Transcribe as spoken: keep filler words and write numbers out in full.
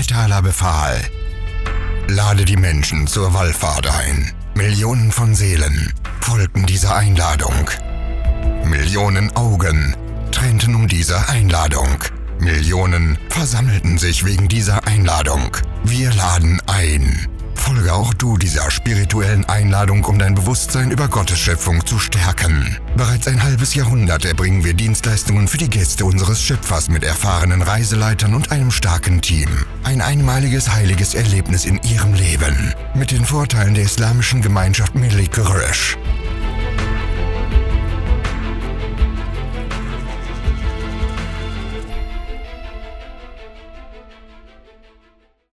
Taler befahl: Lade die Menschen zur Wallfahrt ein. Millionen von Seelen folgten dieser Einladung. Millionen Augen tränten um diese Einladung. Millionen versammelten sich wegen dieser Einladung. Wir laden ein. Folge auch du dieser spirituellen Einladung, um dein Bewusstsein über Gottes Schöpfung zu stärken. Bereits ein halbes Jahrhundert erbringen wir Dienstleistungen für die Gäste unseres Schöpfers mit erfahrenen Reiseleitern und einem starken Team. Ein einmaliges heiliges Erlebnis in ihrem Leben. Mit den Vorteilen der islamischen Gemeinschaft Melek Quraysh.